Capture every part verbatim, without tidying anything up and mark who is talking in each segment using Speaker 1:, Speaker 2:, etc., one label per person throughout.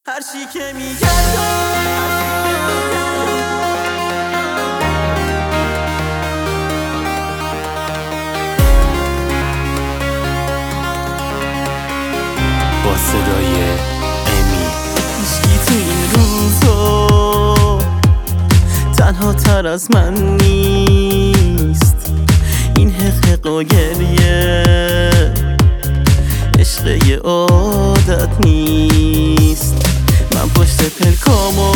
Speaker 1: هر چی که میگردم
Speaker 2: با صدای امی.
Speaker 1: هیچکی تو این روزا تنها تر از من نیست. این حقیق و گریه عشق یه عادت نیست. من پشت پلکامو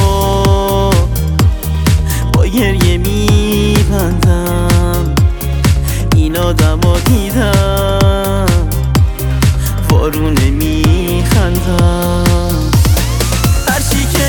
Speaker 1: با گریه میبندم. این آدمو دیدم وارونه میخندم. هرچی که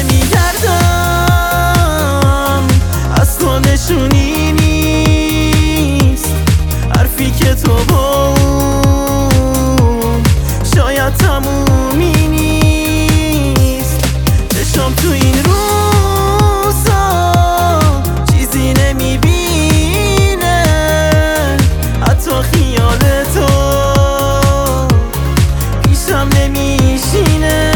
Speaker 1: میگردم از تو نشونی نیست. حرفی که تو با اون شاید تمومی نیست. چشم تو این روزا چیزی نمیبینه، حتی خیال تو پیشم نمیشینه.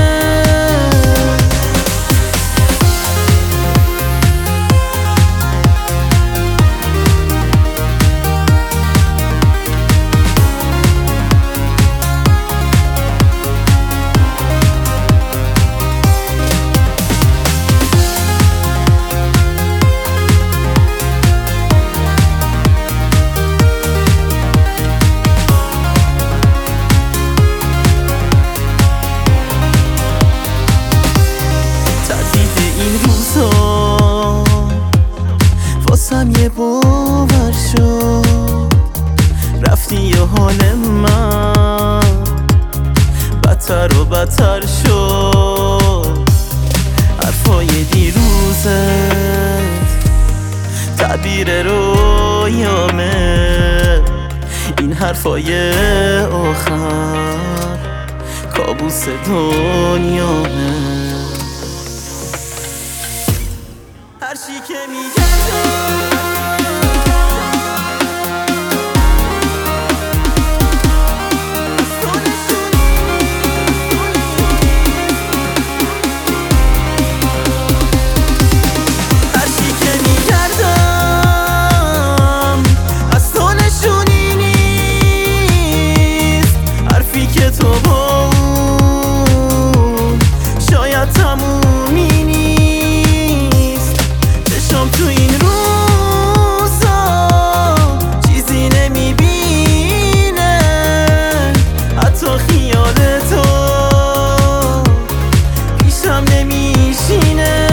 Speaker 1: واسم یه باور شد، رفتی یه حال من بدتر و بدتر شد. حرفای دیروزت تعبیر رویامه، این حرفای آخر کابوس دنیامه. هرچی که میگردم از تو نشونی نیست. حرفی که تو با اون شاید تمومی نیست. تو این روزا چیزی نمیبینه، حتی خیال تو پیشم نمیشینه.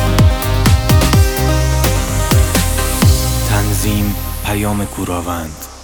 Speaker 2: پیام کوراوند.